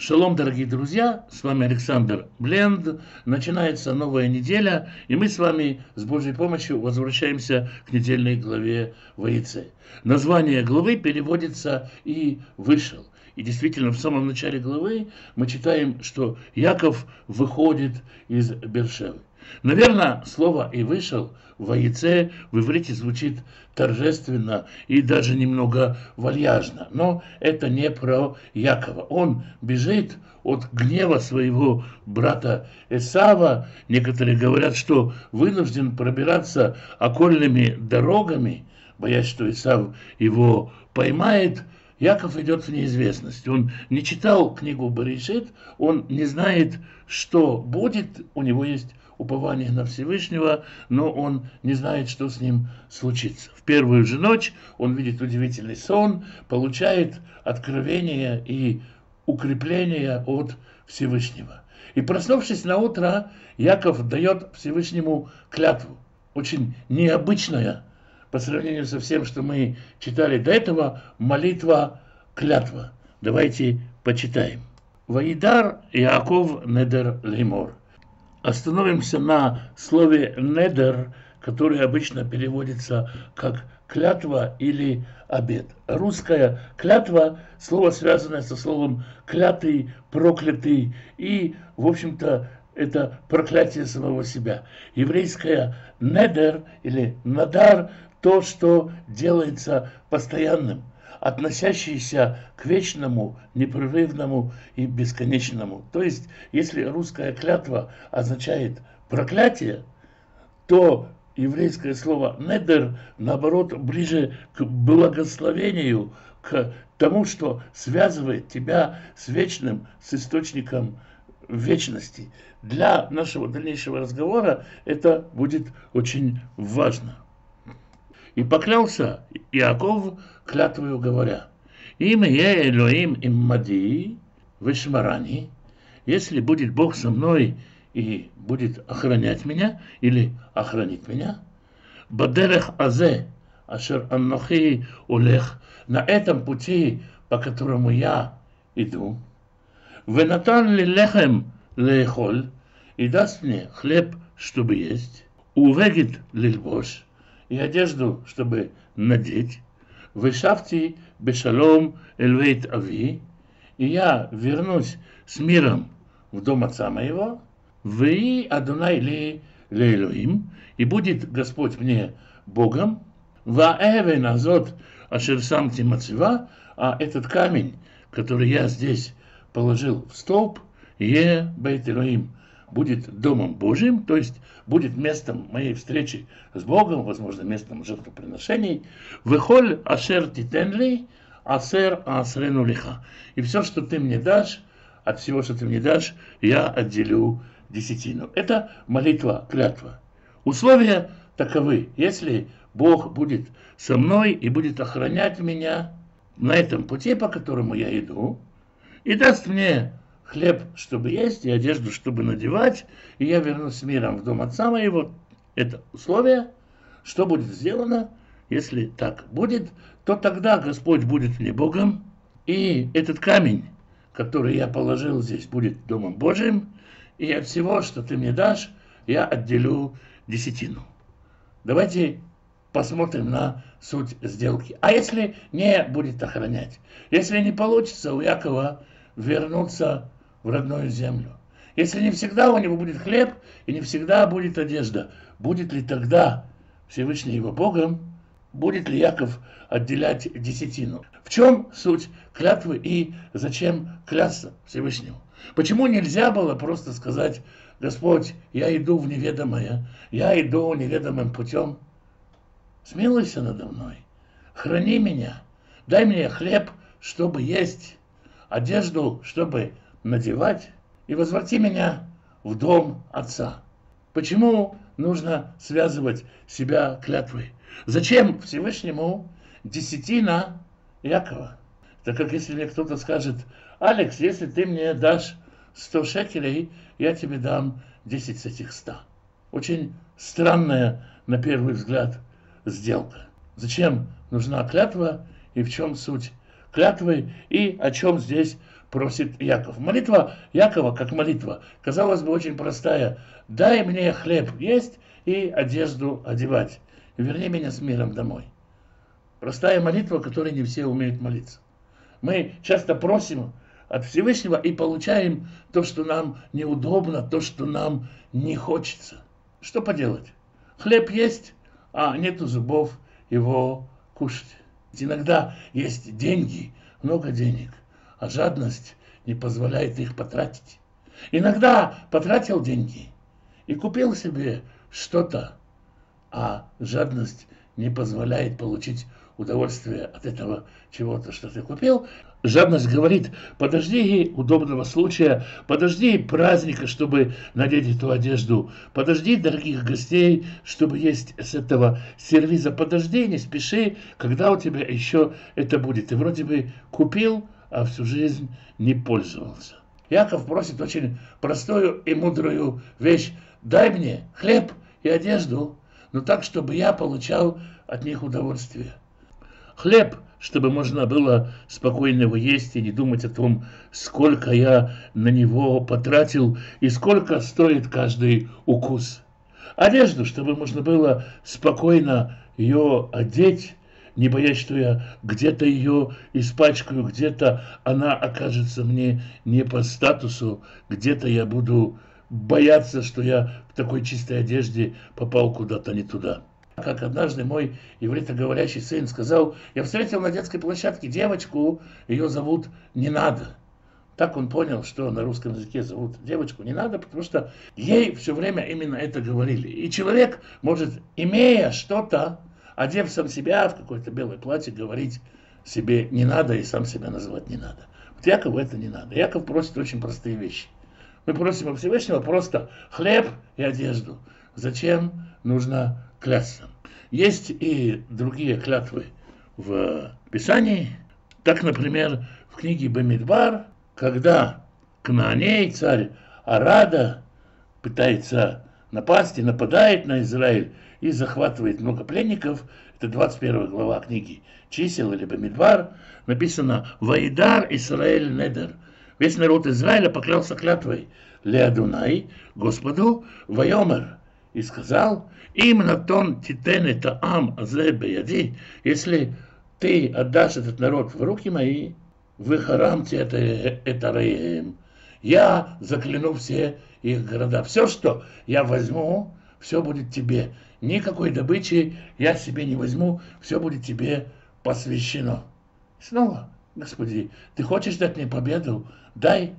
Шалом, дорогие друзья, с вами Александр Бленд. Начинается новая неделя, и мы с вами с Божьей помощью возвращаемся к недельной главе Ваице. Название главы переводится «И вышел». И действительно, в самом начале главы мы читаем, что Яков выходит из Бершевы. Наверное, слово «и вышел» в Ваице в иврите звучит торжественно и даже немного вальяжно. Но это не про Якова. Он бежит от гнева своего брата Эсава. Некоторые говорят, что вынужден пробираться окольными дорогами, боясь, что Эсав его поймает. Яков идет в неизвестность. Он не читал книгу Берешит, он не знает, что будет. У него есть упование на Всевышнего, но он не знает, что с ним случится. В первую же ночь он видит удивительный сон, получает откровение и укрепление от Всевышнего. И проснувшись на утро, Яков дает Всевышнему клятву. Очень необычная по сравнению со всем, что мы читали до этого, молитва-клятва. Давайте почитаем. Ваидар Яаков недер леймор. Остановимся на слове «недер», которое обычно переводится как «клятва» или «обет». Русская «клятва» – слово, связанное со словом «клятый», «проклятый» и, в общем-то, это проклятие самого себя. Еврейское «недер» или «надар» – то, что делается постоянным, относящийся к вечному, непрерывному и бесконечному. То есть, если русская клятва означает проклятие, то еврейское слово «недер», наоборот, ближе к благословению, к тому, что связывает тебя с вечным, с источником вечности. Для нашего дальнейшего разговора это будет очень важно. И поклялся Иаков клятвою говоря: «Им е Элоим иммади вешмарани», если будет Бог со мной и будет охранять меня или охранить меня, бадерех азе ашер аннохи олех, на этом пути, по которому я иду, венатан ли лехем леехоль, и даст мне хлеб, чтобы есть, увегит лильбош, и одежду, чтобы надеть, вышавти бешалом эльвейт ави, и я вернусь с миром в дом отца моего, вы Адонай ли Элоим, и будет Господь мне Богом, ваэвен азот ашер самти мацива, а этот камень, который я здесь положил в столб, е бейт Элоим, будет Домом Божьим, то есть будет местом моей встречи с Богом, возможно, местом жертвоприношений. Вехоль ашер титенли, асер асрену лиха. И все, что ты мне дашь, от всего, что ты мне дашь, я отделю десятину. Это молитва, клятва. Условия таковы. Если Бог будет со мной и будет охранять меня на этом пути, по которому я иду, и даст мне хлеб, чтобы есть, и одежду, чтобы надевать, и я вернусь с миром в дом отца моего. Это условие. Что будет сделано? Если так будет, то тогда Господь будет мне Богом, и этот камень, который я положил здесь, будет Домом Божьим, и от всего, что ты мне дашь, я отделю десятину. Давайте посмотрим на суть сделки. А если не будет охранять? Если не получится у Якова вернуться в родную землю. Если не всегда у него будет хлеб и не всегда будет одежда, будет ли тогда Всевышний его Богом? Будет ли Яков отделять десятину? В чем суть клятвы и зачем клясться Всевышнему? Почему нельзя было просто сказать: Господь, я иду в неведомое, я иду неведомым путем, смилуйся надо мной, храни меня, дай мне хлеб, чтобы есть, одежду, чтобы надевать, и возврати меня в дом отца. Почему нужно связывать себя клятвой? Зачем Всевышнему десятина Якова? Так как если мне кто-то скажет: Алекс, если ты мне дашь 100 шекелей, я тебе дам 10 с этих 100. Очень странная, на первый взгляд, сделка. Зачем нужна клятва и в чем суть клятвы и о чем здесь просит Яков. Молитва Якова, как молитва, казалось бы, очень простая. «Дай мне хлеб есть и одежду одевать. Верни меня с миром домой». Простая молитва, которой не все умеют молиться. Мы часто просим от Всевышнего и получаем то, что нам неудобно, то, что нам не хочется. Что поделать? Хлеб есть, а нету зубов его кушать. Ведь иногда есть деньги, много денег, а жадность не позволяет их потратить. Иногда потратил деньги и купил себе что-то, а жадность не позволяет получить удовольствие от этого чего-то, что ты купил. Жадность говорит: подожди удобного случая, подожди праздника, чтобы надеть эту одежду, подожди дорогих гостей, чтобы есть с этого сервиза, подожди, не спеши, когда у тебя еще это будет. Ты вроде бы купил, а всю жизнь не пользовался. Яков просит очень простую и мудрую вещь: дай мне хлеб и одежду, но так, чтобы я получал от них удовольствие. Хлеб, чтобы можно было спокойно его есть и не думать о том, сколько я на него потратил и сколько стоит каждый укус. Одежду, чтобы можно было спокойно ее одеть, не боясь, что я где-то ее испачкаю, где-то она окажется мне не по статусу, где-то я буду бояться, что я в такой чистой одежде попал куда-то не туда. Как однажды мой ивритоговорящий сын сказал: я встретил на детской площадке девочку, ее зовут не надо. Так он понял, что на русском языке зовут девочку не надо, потому что ей все время именно это говорили. И человек может, имея что-то, одев сам себя в какое-то белое платье, говорить себе не надо и сам себя называть не надо. Вот Якову это не надо. Яков просит очень простые вещи. Мы просим у Всевышнего просто хлеб и одежду. Зачем нужно клясться? Есть и другие клятвы в Писании. Так, например, в книге Бамидбар, когда Кнааней, царь Арада, пытается напасть и нападает на Израиль и захватывает много пленников, это 21 глава книги Чисел или Бамидбар, написано: «Ваидар Исраэль недер». Весь народ Израиля поклялся клятвой Леадунай, Господу, Вайомер, и сказал: им натон титен это ам азе беяди, если ты отдашь этот народ в руки мои, вы харамте это реем, я закляну все их города. Все, что я возьму, все будет тебе. Никакой добычи я себе не возьму, все будет тебе посвящено. Снова: Господи, ты хочешь дать мне победу? Дай.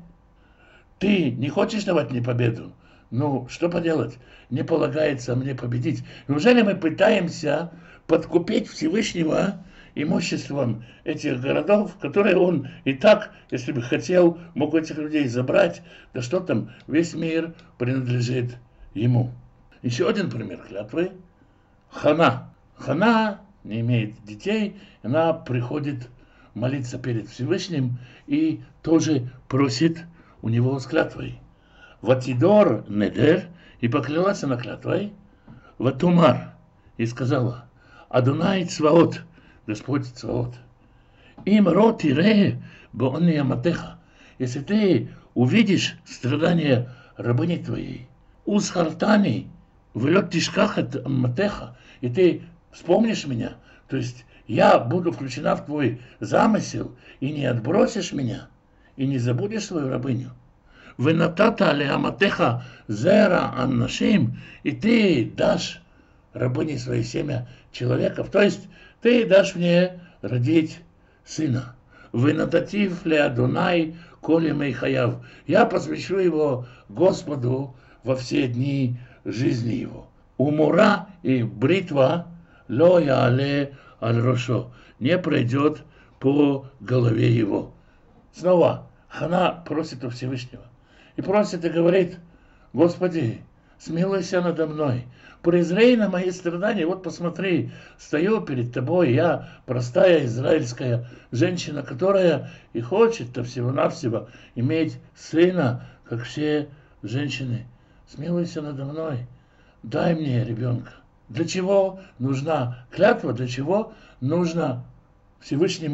Ты не хочешь давать мне победу? Ну, что поделать? Не полагается мне победить. Неужели мы пытаемся подкупить Всевышнего имуществом этих городов, которые он и так, если бы хотел, мог этих людей забрать? Да что там, весь мир принадлежит ему. Еще один пример клятвы. Хана. Хана не имеет детей, она приходит молиться перед Всевышним и тоже просит у него с клятвой. Ватидор недер, и поклялась она клятвой, ватумар, и сказала: Адонай Цваот, Господь Цваот, им рот ире боони аматеха, если ты увидишь страдания рабыни твоей, узхартани, влет тишкахат аматеха, и ты вспомнишь меня, то есть я буду включена в твой замысел, и не отбросишь меня, и не забудешь свою рабыню. Венатата леаматеха зера аннашим, и ты дашь рабыне свои семя человеков, то есть ты дашь мне родить сына. Венататив леадунай коли мейхаяв, я посвящу его Господу во все дни жизни его. Умура и бритва ло яале аль рошо, не пройдет по голове его. Снова Хана просит у Всевышнего. И просит и говорит: Господи, смилуйся надо мной, презрей на мои страдания. Вот посмотри, стою перед тобой, я простая израильская женщина, которая и хочет-то всего-навсего иметь сына, как все женщины. Смилуйся надо мной, дай мне ребенка. Для чего нужна клятва, для чего нужно Всевышнему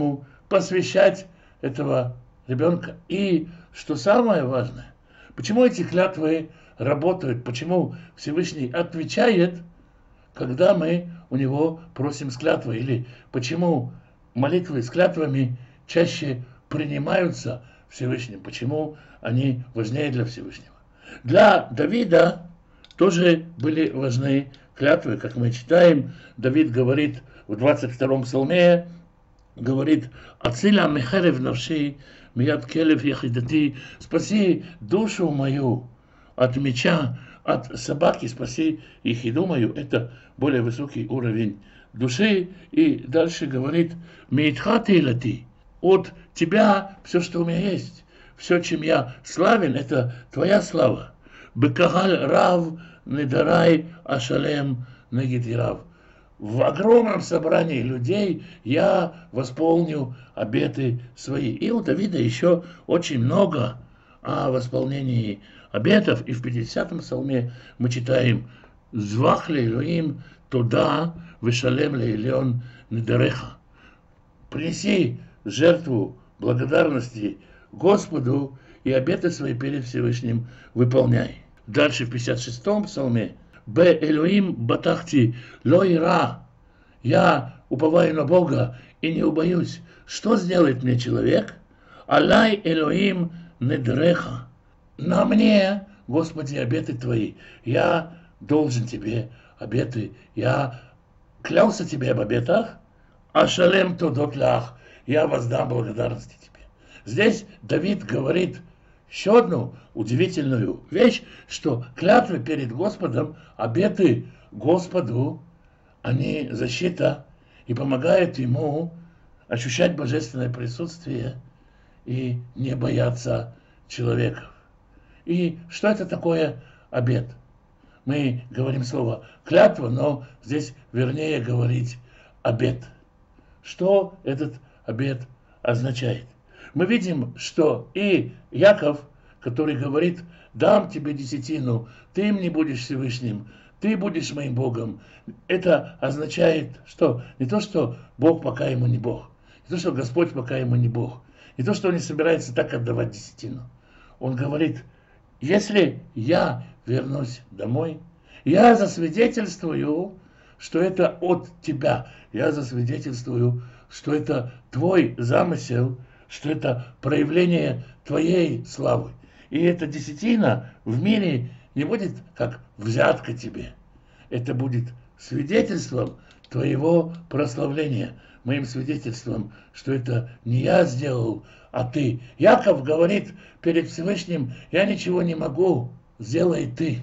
посвящать этого ребенка. И что самое важное, почему эти клятвы работают, почему Всевышний отвечает, когда мы у него просим с клятвой, или почему молитвы с клятвами чаще принимаются Всевышним, почему они важнее для Всевышнего. Для Давида тоже были важны клятвы, как мы читаем. Давид говорит в 22-м псалме, говорит: «Ациля мехерев навши, мияд келев яхидати», спаси душу мою от меча, от собаки, спаси ехиду мою. Это более высокий уровень души. И дальше говорит: «Меитха тейлати», от тебя все, что у меня есть, все, чем я славен, это твоя слава. «Бекагаль рав недарай ашалем негидирав». В огромном собрании людей я восполню обеты свои. И у Давида еще очень много о восполнении обетов. И в 50-м псалме мы читаем: «Звах ле Элоим туда вешалем ле элеон недареха». Принеси жертву благодарности Господу и обеты свои перед Всевышним выполняй. Дальше в 56-м псалме: «Бе Элоим батахти ло ира». Я уповаю на Бога и не убоюсь. Что сделает мне человек? «Алай Элоим недреха». На мне, Господи, обеты Твои. Я должен Тебе обеты. Я клялся Тебе об обетах. «Ашалем тодот лах». Я воздам благодарности Тебе. Здесь Давид говорит еще одну удивительную вещь, что клятвы перед Господом, обеты Господу, они защита и помогают ему ощущать божественное присутствие и не бояться человеков. И что это такое обет? Мы говорим слово клятва, но здесь вернее говорить обет. Что этот обет означает? Мы видим, что и Яков, который говорит: «Дам тебе десятину, ты мне будешь Всевышним, ты будешь моим Богом». Это означает, что не то, что Бог пока ему не Бог, не то, что Господь пока ему не Бог, не то, что он не собирается так отдавать десятину. Он говорит: если я вернусь домой, я засвидетельствую, что это от тебя, я засвидетельствую, что это твой замысел, что это проявление твоей славы. И эта десятина в мире не будет как взятка тебе. Это будет свидетельством твоего прославления, моим свидетельством, что это не я сделал, а ты. Яков говорит перед Всевышним: я ничего не могу, сделай ты.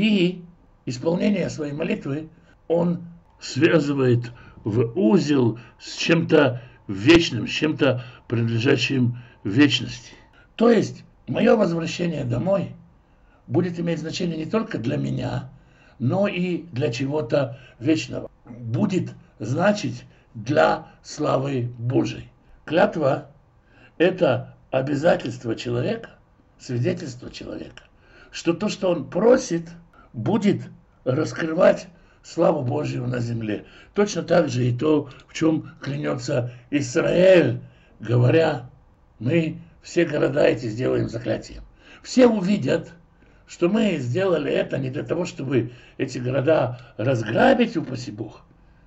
И исполнение своей молитвы он связывает в узел с чем-то вечным, с чем-то принадлежащим вечности. То есть мое возвращение домой будет иметь значение не только для меня, но и для чего-то вечного. Будет значить для славы Божией. Клятва – это обязательство человека, свидетельство человека, что то, что он просит, будет раскрывать славу Божию на земле. Точно так же и то, в чем клянется Израиль, говоря: мы все города эти сделаем заклятием. Все увидят, что мы сделали это не для того, чтобы эти города разграбить, упаси Бог,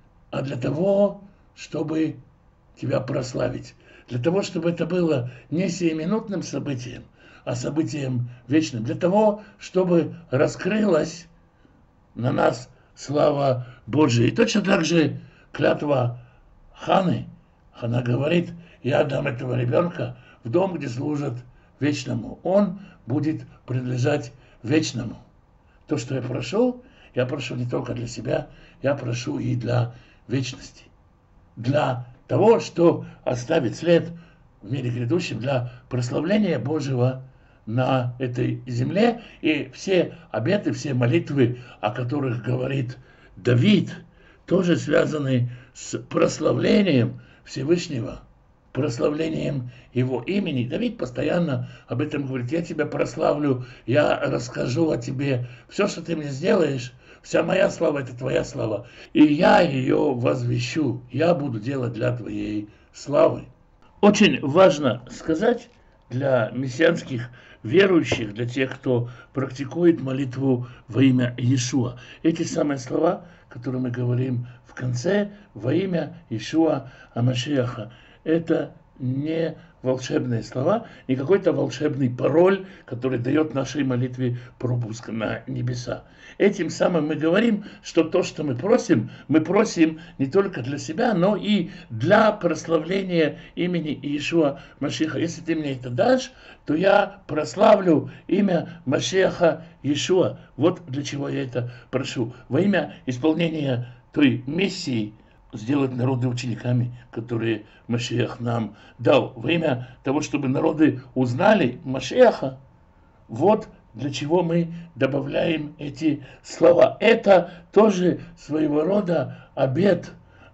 а для того, чтобы тебя прославить. Для того, чтобы это было не сиюминутным событием, а событием вечным. Для того, чтобы раскрылась на нас слава Божия. И точно так же клятва Ханы. Хана говорит: я отдам этого ребенка в дом, где служат вечному. Он будет принадлежать вечному. То, что я прошу не только для себя, я прошу и для вечности. Для того, что оставит след в мире грядущем, для прославления Божьего на этой земле. И все обеты, все молитвы, о которых говорит Давид, тоже связаны с прославлением Всевышнего, прославлением Его имени. Давид постоянно об этом говорит: я тебя прославлю, я расскажу о тебе, все, что ты мне сделаешь, вся моя слава — это твоя слава, и я ее возвещу, я буду делать для твоей славы. Очень важно сказать для мессианских верующих, для тех, кто практикует молитву во имя Иешуа. Эти самые слова, которые мы говорим в конце, во имя Иешуа Амашиаха, это не волшебные слова, не какой-то волшебный пароль, который дает нашей молитве пропуск на небеса. Этим самым мы говорим, что то, что мы просим не только для себя, но и для прославления имени Иешуа Машиаха. Если ты мне это дашь, то я прославлю имя Машиаха Иешуа. Вот для чего я это прошу. Во имя исполнения той миссии, сделать народы учениками, которые Машиах нам дал. Во имя того, чтобы народы узнали Машиаха, вот для чего мы добавляем эти слова. Это тоже своего рода обет,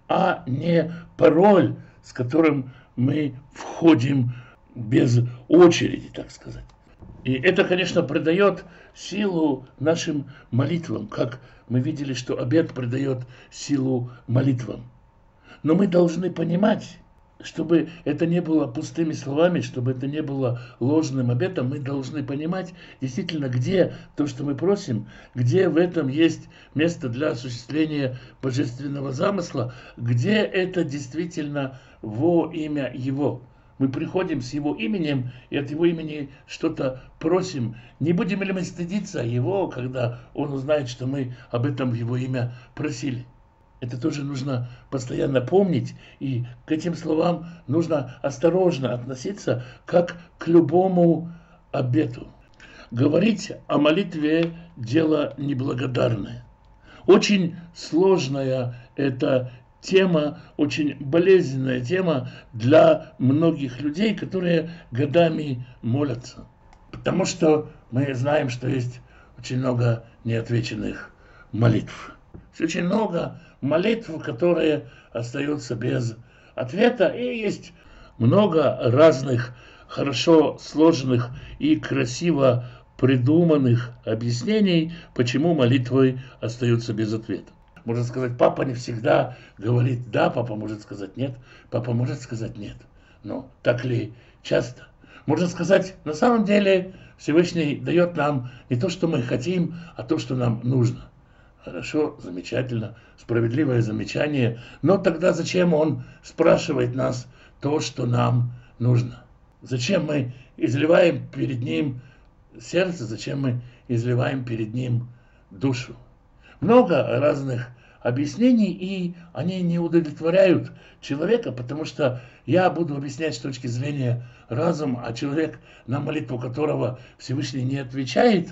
а не пароль, с которым мы входим без очереди, так сказать. И это, конечно, придает силу нашим молитвам, как мы видели, что обет придает силу молитвам. Но мы должны понимать, чтобы это не было пустыми словами, чтобы это не было ложным обетом, мы должны понимать действительно, где то, что мы просим, где в этом есть место для осуществления божественного замысла, где это действительно во имя Его. Мы приходим с Его именем и от Его имени что-то просим. Не будем ли мы стыдиться Его, когда Он узнает, что мы об этом в Его имя просили? Это тоже нужно постоянно помнить, и к этим словам нужно осторожно относиться, как к любому обету. Говорить о молитве – дело неблагодарное. Очень сложная эта тема, очень болезненная тема для многих людей, которые годами молятся. Потому что мы знаем, что есть очень много неотвеченных молитв. Очень много молитв, которые остаются без ответа, и есть много разных хорошо сложных и красиво придуманных объяснений, почему молитвы остаются без ответа. Можно сказать, папа не всегда говорит «да», папа может сказать «нет», папа может сказать «нет». Но так ли часто? Можно сказать, на самом деле Всевышний дает нам не то, что мы хотим, а то, что нам нужно. Хорошо, замечательно, справедливое замечание. Но тогда зачем он спрашивает нас то, что нам нужно? Зачем мы изливаем перед ним сердце, зачем мы изливаем перед ним душу? Много разных объяснений, и они не удовлетворяют человека, потому что я буду объяснять с точки зрения разума, а человек, на молитву которого Всевышний не отвечает,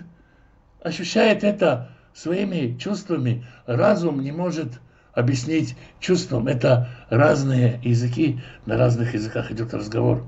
ощущает это своими чувствами. Разум не может объяснить чувствам. Это разные языки, на разных языках идет разговор.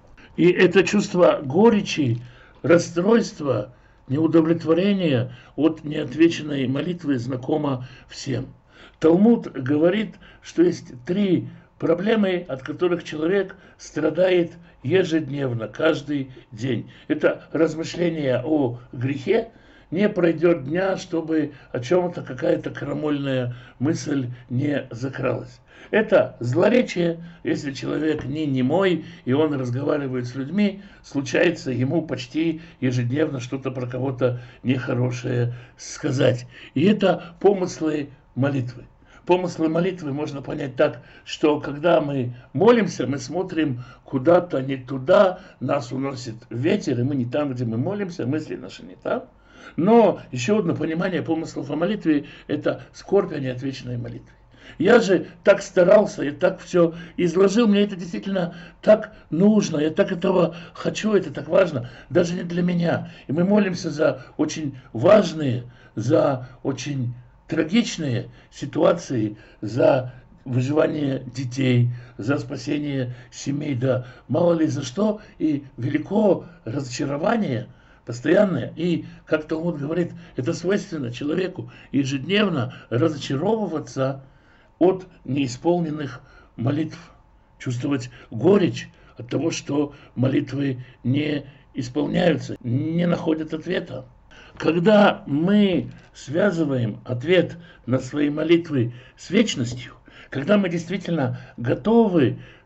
И это чувство горечи, расстройства, неудовлетворения от неотвеченной молитвы знакомо всем. Талмуд говорит, что есть 3 проблемы, от которых человек страдает ежедневно, каждый день. Это размышления о грехе. Не пройдет дня, чтобы о чем-то какая-то крамольная мысль не закралась. Это злоречие, если человек не немой, и он разговаривает с людьми, случается ему почти ежедневно что-то про кого-то нехорошее сказать. И это помыслы молитвы. Помыслы молитвы можно понять так, что когда мы молимся, мы смотрим куда-то не туда, нас уносит ветер, и мы не там, где мы молимся, мысли наши не там. Но еще одно понимание помыслов о молитве – это скорбь о неотвеченной молитве. Я же так старался, я так все изложил, мне это действительно так нужно, я так этого хочу, это так важно, даже не для меня. И мы молимся за очень важные, за очень трагичные ситуации, за выживание детей, за спасение семей, да мало ли за что, и велико разочарование постоянное. И, как Талмуд говорит, это свойственно человеку ежедневно разочаровываться от неисполненных молитв, чувствовать горечь от того, что молитвы не исполняются, не находят ответа. Когда мы связываем ответ на свои молитвы с вечностью, когда мы действительно готовы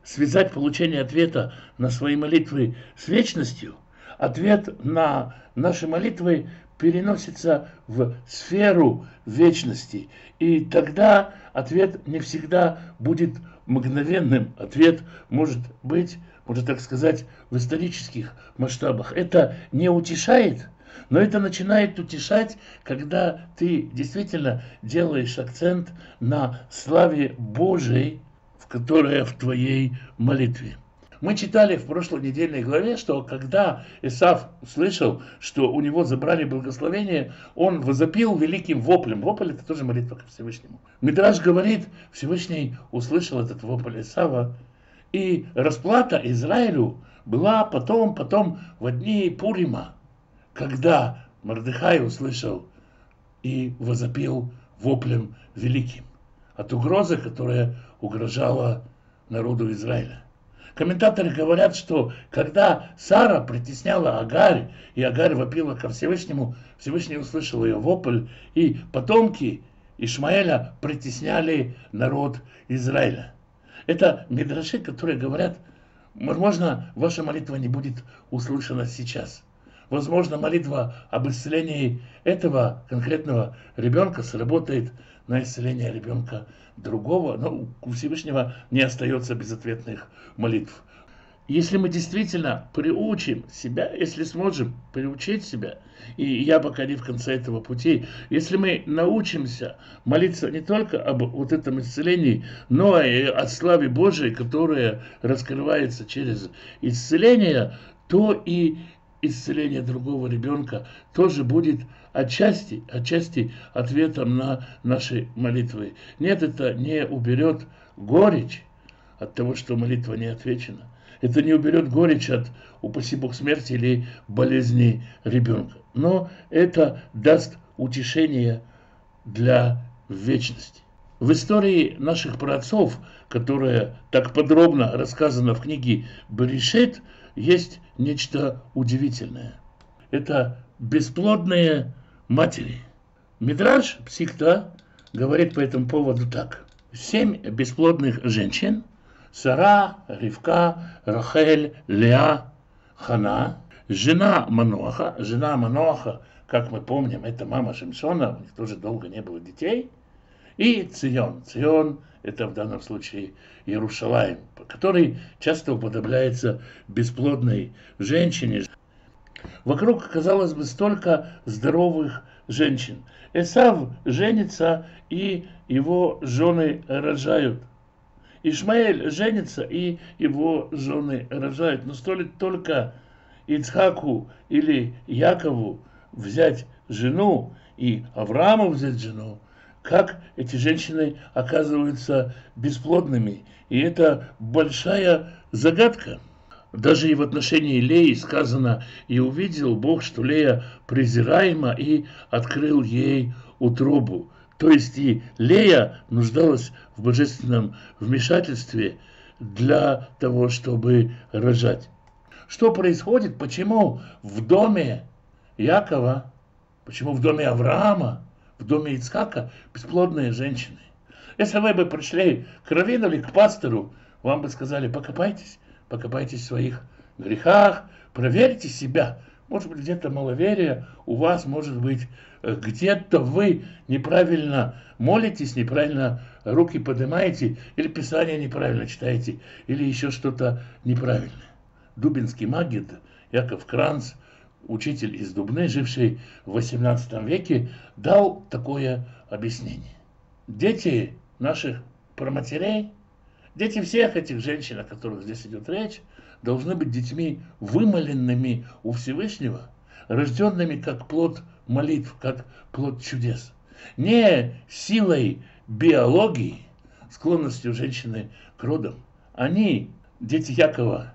связать получение ответа на свои молитвы с вечностью, ответ на наши молитвы переносится в сферу вечности. И тогда ответ не всегда будет мгновенным. Ответ может быть, можно так сказать, в исторических масштабах. Это не утешает, но это начинает утешать, когда ты действительно делаешь акцент на славе Божией, которая в твоей молитве. Мы читали в прошлой недельной главе, что когда Исав услышал, что у него забрали благословение, он возопил великим воплем. Вопль — это тоже молитва к Всевышнему. Мидраш говорит, Всевышний услышал этот вопль Исава, и расплата Израилю была потом в дни Пурима, когда Мордехай услышал и возопил воплем великим от угрозы, которая угрожала народу Израиля. Комментаторы говорят, что когда Сара притесняла Агарь, и Агарь вопила ко Всевышнему, Всевышний услышал ее вопль, и потомки Ишмаэля притесняли народ Израиля. Это мидраши, которые говорят, возможно, ваша молитва не будет услышана сейчас. Возможно, молитва об исцелении этого конкретного ребенка сработает на исцеление ребенка другого, но у Всевышнего не остается безответных молитв. Если мы действительно приучим себя, если сможем приучить себя, и я пока не в конце этого пути, если мы научимся молиться не только об вот этом исцелении, но и о славе Божией, которая раскрывается через исцеление, то и исцеление другого ребенка тоже будет отчасти ответом на наши молитвы. Нет, это не уберет горечь от того, что молитва не отвечена. Это не уберет горечь от, упаси Бог, смерти или болезни ребенка. Но это даст утешение для вечности. В истории наших праотцов, которая так подробно рассказана в книге Берешит, есть нечто удивительное. Это бесплодные матери. Мидраш Психта говорит по этому поводу так. 7 бесплодных женщин: Сара, Ривка, Рахель, Леа, Хана, жена Маноаха, как мы помним, это мама Шимшона, у них тоже долго не было детей, и Цион. Цион — это в данном случае Иерушалаим, который часто уподобляется бесплодной женщине. Вокруг, казалось бы, столько здоровых женщин. Эсав женится, и его жены рожают. Ишмаэль женится, и его жены рожают. Но стоит только Ицхаку или Якову взять жену, и Аврааму взять жену, как эти женщины оказываются бесплодными. И это большая загадка. Даже и в отношении Леи сказано: «И увидел Бог, что Лея презираема, и открыл ей утробу». То есть и Лея нуждалась в божественном вмешательстве для того, чтобы рожать. Что происходит? Почему в доме Якова, почему в доме Авраама, в доме Ицхака бесплодные женщины? Если вы бы пришли к раввину или к пастору, вам бы сказали: покопайтесь в своих грехах, проверьте себя. Может быть, где-то маловерие у вас, может быть, где-то вы неправильно молитесь, неправильно руки поднимаете, или Писание неправильно читаете, или еще что-то неправильное. Дубинский магид Яков Кранц, учитель из Дубны, живший в XVIII веке, дал такое объяснение. Дети наших праматерей, дети всех этих женщин, о которых здесь идет речь, должны быть детьми, вымоленными у Всевышнего, рожденными как плод молитв, как плод чудес. Не силой биологии, склонностью женщины к родам. Они, дети Якова,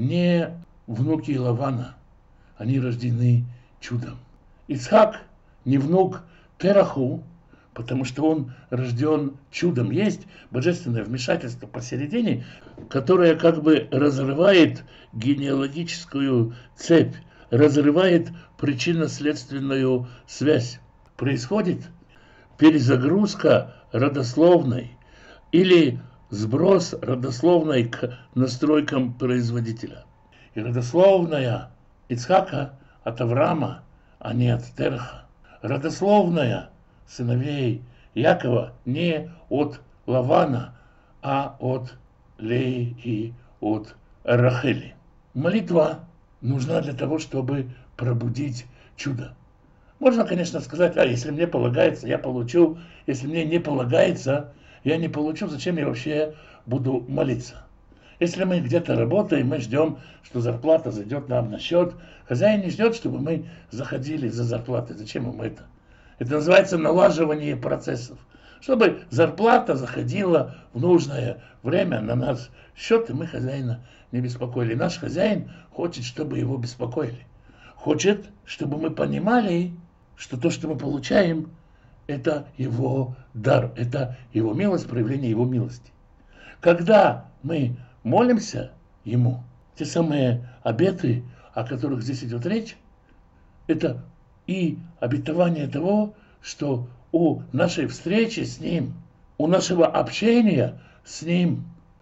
не внуки Лавана, они рождены чудом. Ицхак не внук Тераху, потому что он рожден чудом. Есть божественное вмешательство посередине, которое как бы разрывает генеалогическую цепь, разрывает причинно-следственную связь. Происходит перезагрузка родословной или сброс родословной к настройкам производителя. И родословная Ицхака от Авраама, а не от Тераха. Родословная сыновей Якова не от Лавана, а от Леи и от Рахели. Молитва нужна для того, чтобы пробудить чудо. Можно, конечно, сказать, если мне полагается, я получу, если мне не полагается, я не получу, зачем я вообще буду молиться? Если мы где-то работаем, мы ждем, что зарплата зайдет нам на счет. Хозяин не ждет, чтобы мы заходили за зарплатой. Зачем ему это? Это называется налаживание процессов. Чтобы зарплата заходила в нужное время на наш счет, и мы хозяина не беспокоили. Наш хозяин хочет, чтобы его беспокоили. Хочет, чтобы мы понимали, что то, что мы получаем, это его дар, это его милость, проявление его милости. Когда мы молимся ему, те самые обеты, о которых здесь идет речь, это и обетование того, что у нашей встречи с ним, у нашего общения с ним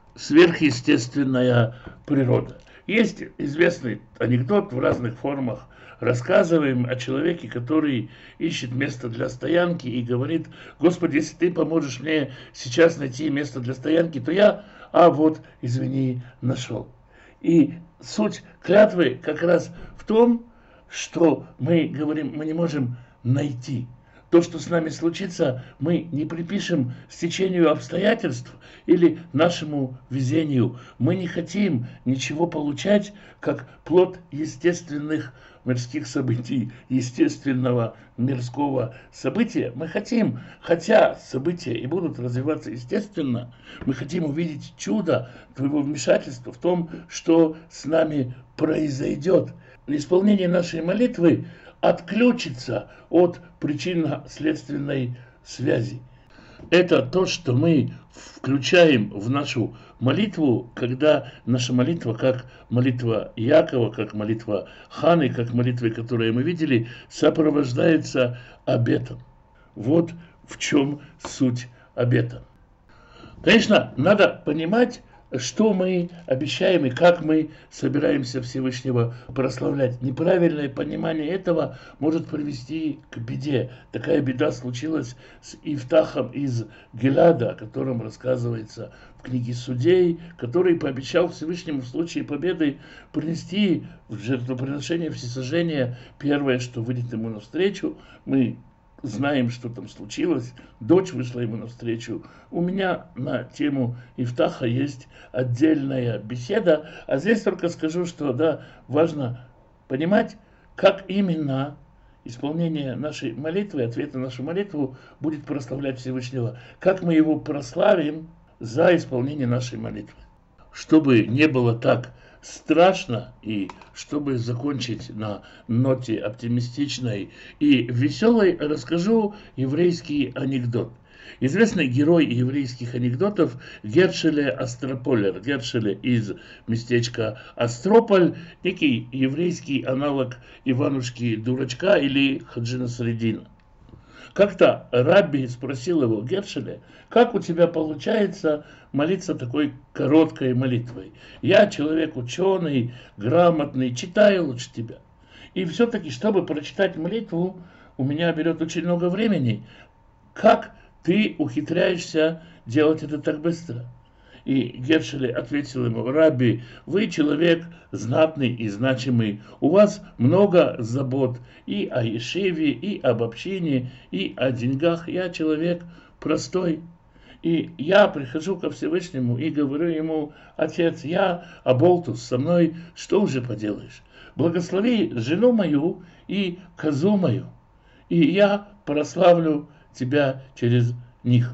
сверхъестественная природа. Есть известный анекдот в разных формах. Рассказываем о человеке, который ищет место для стоянки и говорит: Господи, если ты поможешь мне сейчас найти место для стоянки, то я, извини, нашел. И суть клятвы как раз в том, что мы говорим, мы не можем найти. То, что с нами случится, мы не припишем стечению обстоятельств или нашему везению. Мы не хотим ничего получать, как плод естественных мирских событий, естественного мирского события. Мы хотим, хотя события и будут развиваться естественно, мы хотим увидеть чудо твоего вмешательства в том, что с нами произойдет. Исполнение нашей молитвы отключится от причинно-следственной связи. Это то, что мы включаем в нашу молитву, когда наша молитва, как молитва Якова, как молитва Ханы, как молитвы, которые мы видели, сопровождается обетом. Вот в чем суть обета. Конечно, надо понимать, что мы обещаем и как мы собираемся Всевышнего прославлять. Неправильное понимание этого может привести к беде. Такая беда случилась с Ифтахом из Гилада, о котором рассказывается в книге Судей, который пообещал Всевышнему в случае победы принести в жертвоприношение всесожжения первое, что выйдет ему навстречу. Мы знаем, что там случилось. Дочь вышла ему навстречу. У меня на тему Ифтаха есть отдельная беседа. А здесь только скажу, что важно понимать, как именно исполнение нашей молитвы, ответ на нашу молитву будет прославлять Всевышнего. Как мы его прославим за исполнение нашей молитвы. Чтобы не было так страшно, и чтобы закончить на ноте оптимистичной и веселой, расскажу еврейский анекдот. Известный герой еврейских анекдотов Гершеле Астрополер. Гершеле из местечка Астрополь, некий еврейский аналог Иванушки Дурачка или Хаджина Средина. Как-то Рабби спросил его: Гершеле, как у тебя получается молиться такой короткой молитвой? Я человек ученый, грамотный, читаю лучше тебя. И все-таки, чтобы прочитать молитву, у меня берет очень много времени. Как ты ухитряешься делать это так быстро? И Гершеле ответил ему: Рабби, вы человек знатный и значимый, у вас много забот и о ешиве, и об общине, и о деньгах. Я человек простой. И я прихожу ко Всевышнему и говорю ему: Отец, я оболтус, со мной что уже поделаешь? Благослови жену мою и козу мою, и я прославлю тебя через них.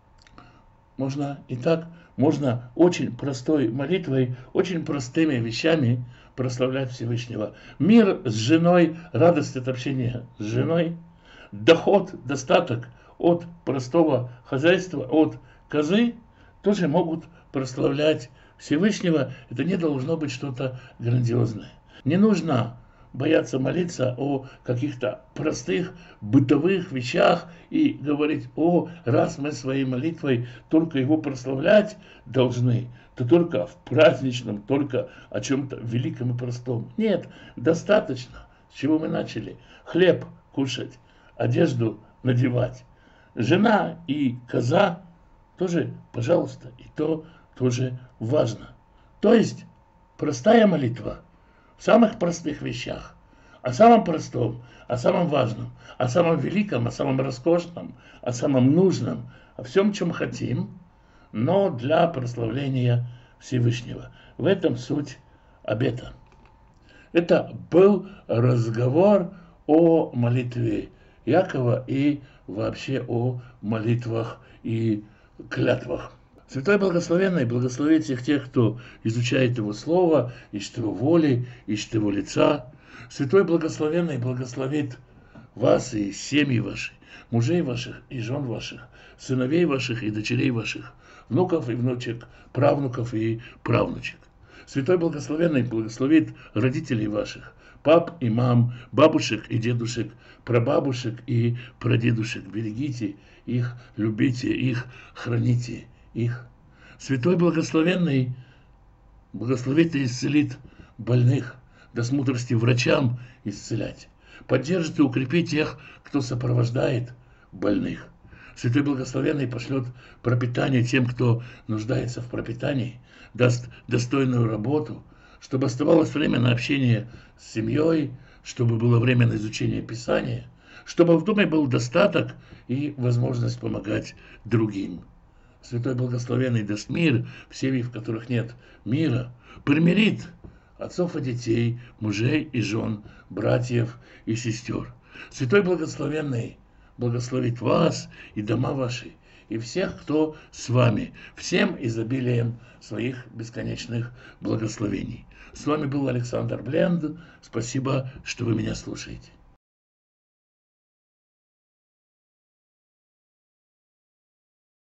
Можно и так. Можно очень простой молитвой, очень простыми вещами прославлять Всевышнего. Мир с женой, радость от общения с женой, доход, достаток от простого хозяйства, от козы, тоже могут прославлять Всевышнего. Это не должно быть что-то грандиозное. Не нужно боятся молиться о каких-то простых бытовых вещах и говорить: о, раз мы своей молитвой только его прославлять должны, то только в праздничном, только о чем-то великом и простом. Нет, достаточно, с чего мы начали: хлеб кушать, одежду надевать. Жена и коза тоже, пожалуйста, и то тоже важно. То есть простая молитва в самых простых вещах, о самом простом, о самом важном, о самом великом, о самом роскошном, о самом нужном, о всем, чем хотим, но для прославления Всевышнего. В этом суть обета. Это был разговор о молитве Якова и вообще о молитвах и клятвах. Святой Благословенный благословит всех тех, кто изучает Его Слово, ищет Его воли, ищет Его лица. Святой Благословенный благословит вас и семьи ваши, мужей ваших и жен ваших, сыновей ваших и дочерей ваших, внуков и внучек, правнуков и правнучек. Святой Благословенный благословит родителей ваших, пап и мам, бабушек и дедушек, прабабушек и прадедушек. Берегите их, любите их, храните их. Святой Благословенный благословит и исцелит больных, даст мудрости врачам исцелять, поддержит и укрепит тех, кто сопровождает больных. Святой Благословенный пошлет пропитание тем, кто нуждается в пропитании, даст достойную работу, чтобы оставалось время на общение с семьей, чтобы было время на изучение Писания, чтобы в доме был достаток и возможность помогать другим. Святой Благословенный даст мир в семьи, в которых нет мира, примирит отцов и детей, мужей и жен, братьев и сестер. Святой Благословенный благословит вас и дома ваши, и всех, кто с вами, всем изобилием своих бесконечных благословений. С вами был Александр Бленд. Спасибо, что вы меня слушаете.